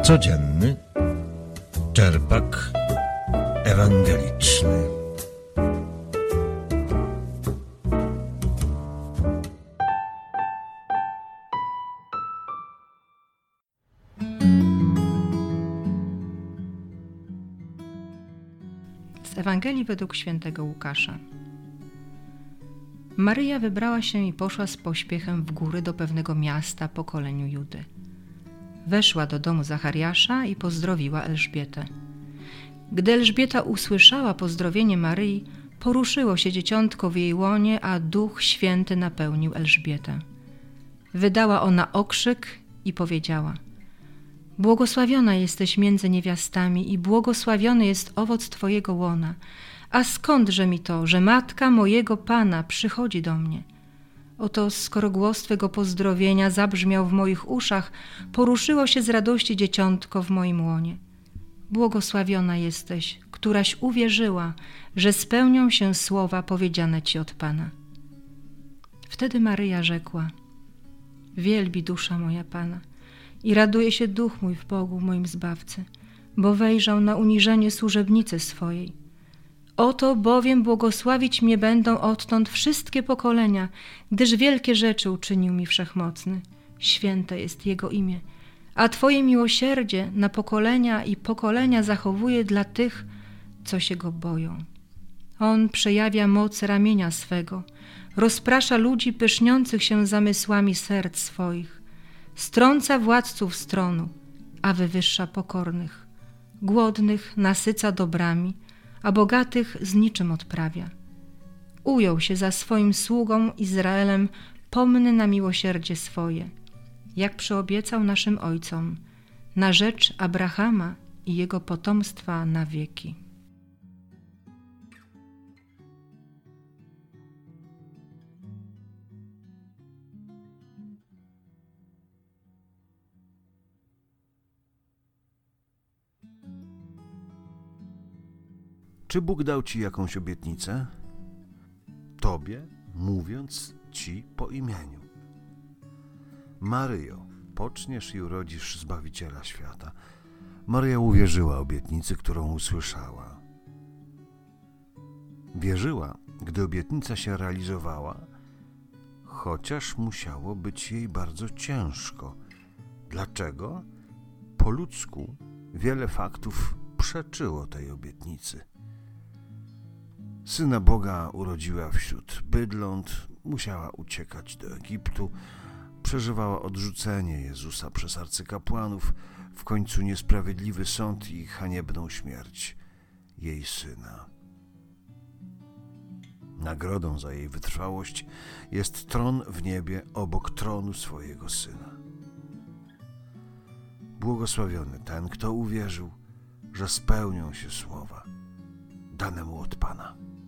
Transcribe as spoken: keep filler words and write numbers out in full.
Codzienny czerpak ewangeliczny. Z Ewangelii według świętego Łukasza. Maryja wybrała się i poszła z pośpiechem w góry do pewnego miasta pokoleniu Judy. Weszła do domu Zachariasza i pozdrowiła Elżbietę. Gdy Elżbieta usłyszała pozdrowienie Maryi, poruszyło się dzieciątko w jej łonie, a Duch Święty napełnił Elżbietę. Wydała ona okrzyk i powiedziała: Błogosławiona jesteś między niewiastami i błogosławiony jest owoc Twojego łona. A skądże mi to, że matka mojego Pana przychodzi do mnie? Oto skoro głos Twego pozdrowienia zabrzmiał w moich uszach, poruszyło się z radości dzieciątko w moim łonie. Błogosławiona jesteś, któraś uwierzyła, że spełnią się słowa powiedziane Ci od Pana. Wtedy Maryja rzekła: Wielbi dusza moja Pana i raduje się duch mój w Bogu, moim Zbawcy, bo wejrzał na uniżenie służebnicy swojej. Oto bowiem błogosławić mnie będą odtąd wszystkie pokolenia, gdyż wielkie rzeczy uczynił mi Wszechmocny. Święte jest Jego imię, a Twoje miłosierdzie na pokolenia i pokolenia zachowuje dla tych, co się Go boją. On przejawia moc ramienia swego, rozprasza ludzi pyszniących się zamysłami serc swoich, strąca władców z tronu, a wywyższa pokornych, głodnych nasyca dobrami, a bogatych z niczym odprawia. Ujął się za swoim sługą Izraelem, pomny na miłosierdzie swoje, jak przyobiecał naszym ojcom, na rzecz Abrahama i jego potomstwa na wieki. Czy Bóg dał Ci jakąś obietnicę? Tobie, mówiąc Ci po imieniu. Maryjo, poczniesz i urodzisz Zbawiciela świata. Maryja uwierzyła obietnicy, którą usłyszała. Wierzyła, gdy obietnica się realizowała, chociaż musiało być jej bardzo ciężko. Dlaczego? Po ludzku wiele faktów przeczyło tej obietnicy. Syna Boga urodziła wśród bydląt, musiała uciekać do Egiptu, przeżywała odrzucenie Jezusa przez arcykapłanów, w końcu niesprawiedliwy sąd i haniebną śmierć jej Syna. Nagrodą za jej wytrwałość jest tron w niebie obok tronu swojego Syna. Błogosławiony ten, kto uwierzył, że spełnią się słowa dane mu od Pana.